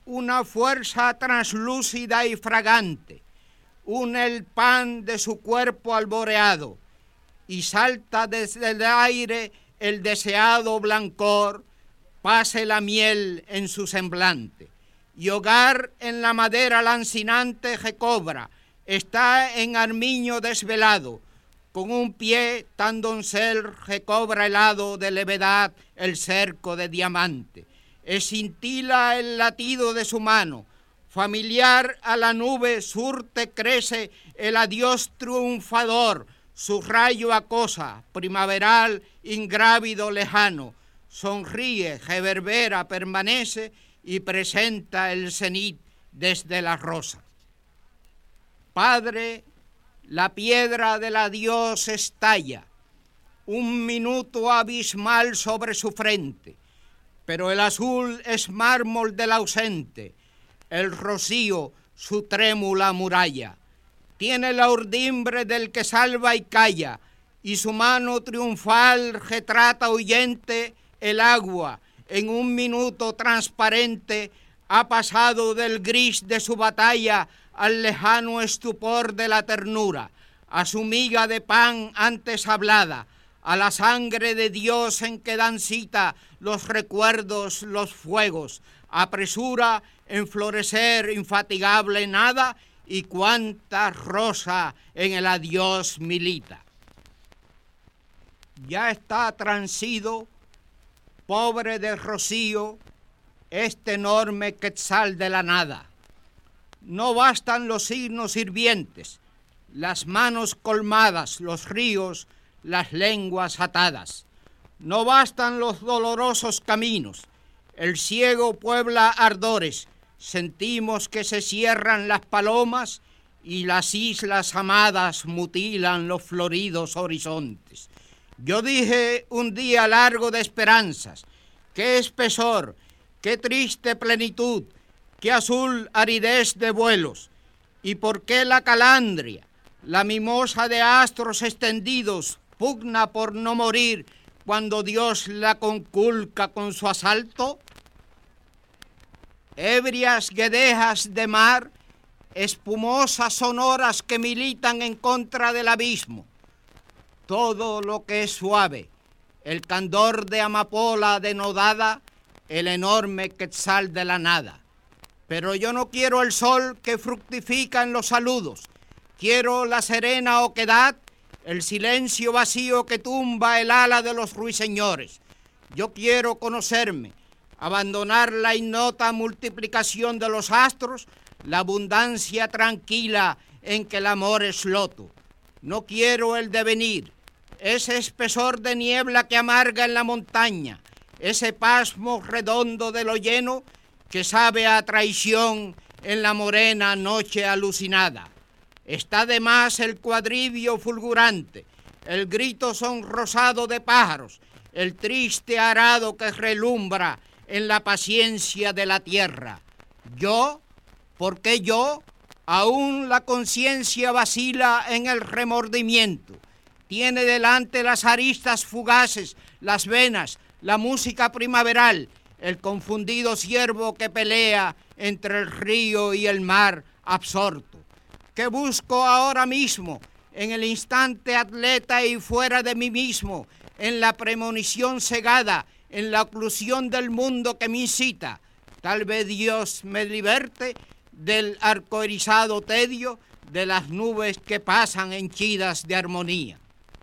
una fuerza translúcida y fragante, une el pan de su cuerpo alboreado y salta desde el aire el deseado blancor, pase la miel en su semblante. Y hogar en la madera lancinante recobra, está en armiño desvelado, con un pie tan doncel recobra helado de levedad el cerco de diamante. Escintila el latido de su mano, familiar a la nube surte crece el adiós triunfador, su rayo acosa, primaveral, ingrávido, lejano, sonríe, reverbera, permanece y presenta el cenit desde la rosa. Padre, la piedra del adiós estalla, un minuto abismal sobre su frente, pero el azul es mármol del ausente, el rocío su trémula muralla. Tiene la urdimbre del que salva y calla, y su mano triunfal retrata huyente el agua. En un minuto transparente ha pasado del gris de su batalla al lejano estupor de la ternura, a su miga de pan antes hablada, a la sangre de Dios en que dan cita los recuerdos, los fuegos, apresura en florecer infatigable nada y cuánta rosa en el adiós milita. Ya está transido, pobre de rocío, este enorme quetzal de la nada. No bastan los signos sirvientes, las manos colmadas, los ríos, las lenguas atadas. No bastan los dolorosos caminos, el ciego puebla ardores, sentimos que se cierran las palomas y las islas amadas mutilan los floridos horizontes. Yo dije un día largo de esperanzas, qué espesor, qué triste plenitud, qué azul aridez de vuelos, y por qué la calandria, la mimosa de astros extendidos, pugna por no morir cuando Dios la conculca con su asalto. Ebrias guedejas de mar, espumosas sonoras que militan en contra del abismo. Todo lo que es suave, el candor de amapola denodada, el enorme quetzal de la nada. Pero yo no quiero el sol que fructifica en los saludos, quiero la serena oquedad, el silencio vacío que tumba el ala de los ruiseñores. Yo quiero conocerme, abandonar la ignota multiplicación de los astros, la abundancia tranquila en que el amor es loto. No quiero el devenir, ese espesor de niebla que amarga en la montaña, ese pasmo redondo de lo lleno que sabe a traición en la morena noche alucinada. Está de más el cuadrivio fulgurante, el grito sonrosado de pájaros, el triste arado que relumbra en la paciencia de la tierra. Yo, ¿por qué yo? Aún la conciencia vacila en el remordimiento. Tiene delante las aristas fugaces, las venas, la música primaveral, el confundido ciervo que pelea entre el río y el mar absorto. ¿Qué busco ahora mismo, en el instante atleta y fuera de mí mismo, en la premonición cegada, en la oclusión del mundo que me incita? Tal vez Dios me liberte del arcoirizado tedio de las nubes que pasan henchidas de armonía.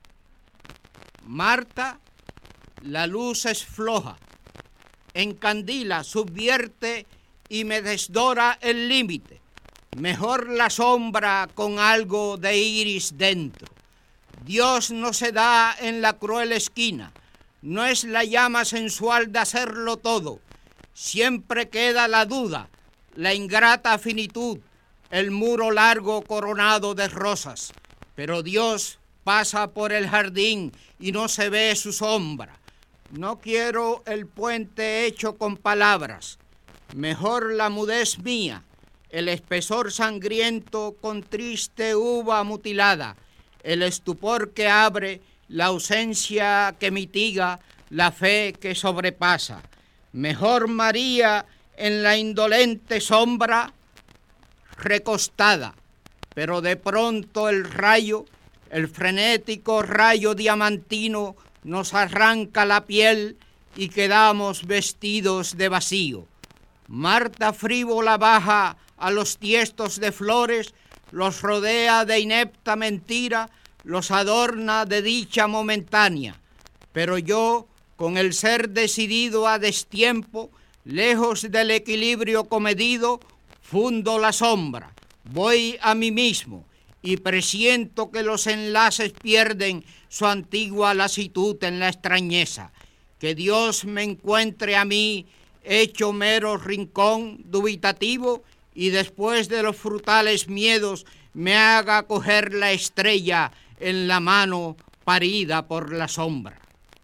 Marta, la luz es floja, encandila, subvierte y me desdora el límite. Mejor la sombra con algo de iris dentro. Dios no se da en la cruel esquina, no es la llama sensual de hacerlo todo. Siempre queda la duda, la ingrata finitud, el muro largo coronado de rosas. Pero Dios pasa por el jardín y no se ve su sombra. No quiero el puente hecho con palabras, mejor la mudez mía, el espesor sangriento con triste uva mutilada, el estupor que abre, la ausencia que mitiga, la fe que sobrepasa. Mejor María en la indolente sombra recostada, pero de pronto el frenético rayo diamantino nos arranca la piel y quedamos vestidos de vacío. Marta frívola baja a los tiestos de flores, los rodea de inepta mentira, los adorna de dicha momentánea. Pero yo, con el ser decidido a destiempo, lejos del equilibrio comedido, fundo la sombra, voy a mí mismo y presiento que los enlaces pierden su antigua lasitud en la extrañeza. Que Dios me encuentre a mí hecho mero rincón dubitativo y después de los frutales miedos me haga coger la estrella en la mano parida por la sombra.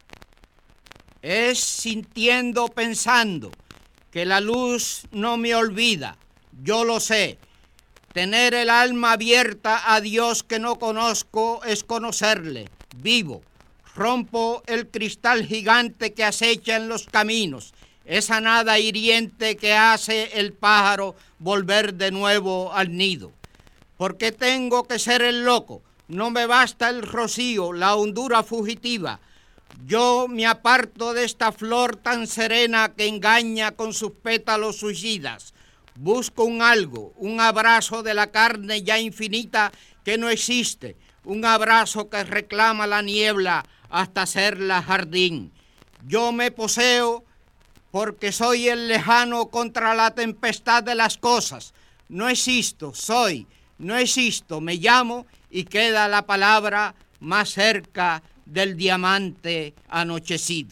Es sintiendo, pensando, que la luz no me olvida, yo lo sé. Tener el alma abierta a Dios que no conozco es conocerle, vivo. Rompo el cristal gigante que acecha en los caminos, esa nada hiriente que hace el pájaro volver de nuevo al nido. Porque tengo que ser el loco, no me basta el rocío, la hondura fugitiva. Yo me aparto de esta flor tan serena que engaña con sus pétalos suicidas. Busco un algo, un abrazo de la carne ya infinita que no existe, un abrazo que reclama la niebla hasta hacerla jardín. Yo me poseo porque soy el lejano contra la tempestad de las cosas. No existo, soy, no existo, me llamo y queda la palabra más cerca del diamante anochecido.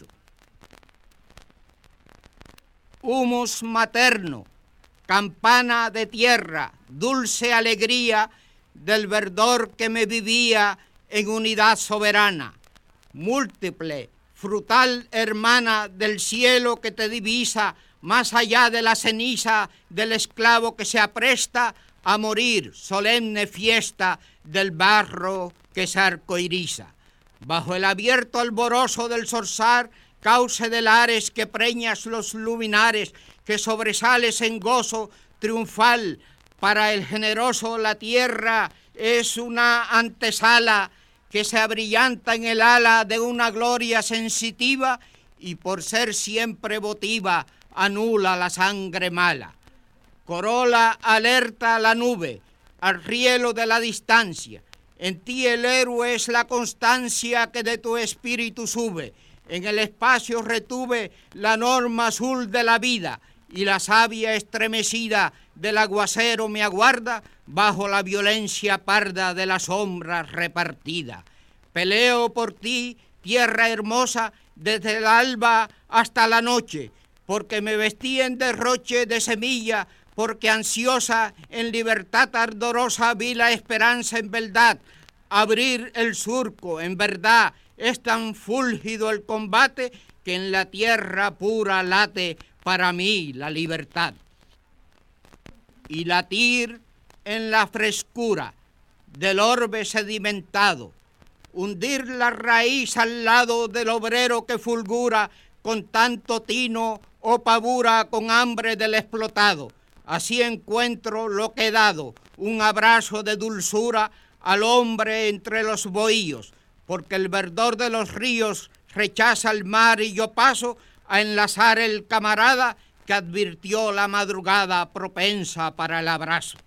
Humus materno, campana de tierra, dulce alegría del verdor que me vivía en unidad soberana, múltiple, frutal hermana del cielo que te divisa más allá de la ceniza del esclavo que se apresta a morir, solemne fiesta del barro que se arcoiriza. Bajo el abierto alborozo del zorzal, cauce de lares que preñas los luminares, que sobresales en gozo triunfal, para el generoso la tierra es una antesala que se abrillanta en el ala de una gloria sensitiva y por ser siempre votiva anula la sangre mala. Corola alerta la nube al rielo de la distancia. En ti el héroe es la constancia que de tu espíritu sube. En el espacio retuve la norma azul de la vida y la savia estremecida del aguacero me aguarda bajo la violencia parda de la sombra repartida. Peleo por ti, tierra hermosa, desde el alba hasta la noche, porque me vestí en derroche de semilla, porque ansiosa en libertad ardorosa vi la esperanza en verdad. Abrir el surco, en verdad, es tan fúlgido el combate que en la tierra pura late para mí la libertad. Y latir en la frescura del orbe sedimentado, hundir la raíz al lado del obrero que fulgura con tanto tino o pavura con hambre del explotado. Así encuentro lo que he dado, un abrazo de dulzura al hombre entre los bohíos, porque el verdor de los ríos rechaza el mar y yo paso a enlazar el camarada que advirtió la madrugada propensa para el abrazo.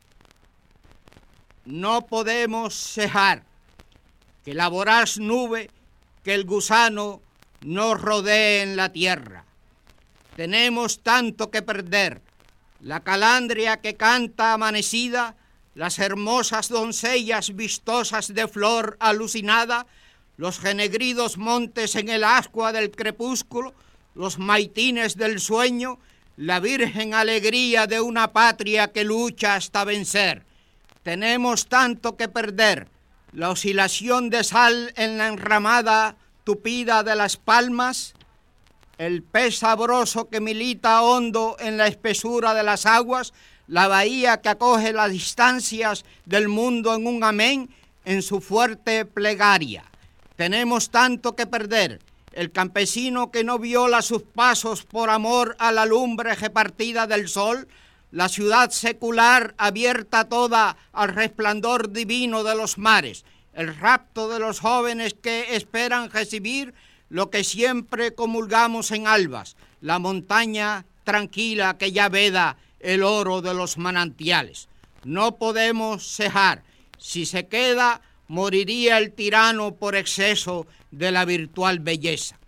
No podemos cejar que la voraz nube, que el gusano nos rodee en la tierra. Tenemos tanto que perder, la calandria que canta amanecida, las hermosas doncellas vistosas de flor alucinada, los genegridos montes en el ascua del crepúsculo, los maitines del sueño, la virgen alegría de una patria que lucha hasta vencer. Tenemos tanto que perder, la oscilación de sal en la enramada tupida de las palmas, el pez sabroso que milita hondo en la espesura de las aguas, la bahía que acoge las distancias del mundo en un amén en su fuerte plegaria. Tenemos tanto que perder, el campesino que no viola sus pasos por amor a la lumbre repartida del sol, la ciudad secular abierta toda al resplandor divino de los mares, el rapto de los jóvenes que esperan recibir lo que siempre comulgamos en albas, la montaña tranquila que ya veda el oro de los manantiales. No podemos cejar. Si se queda, moriría el tirano por exceso de la virtual belleza.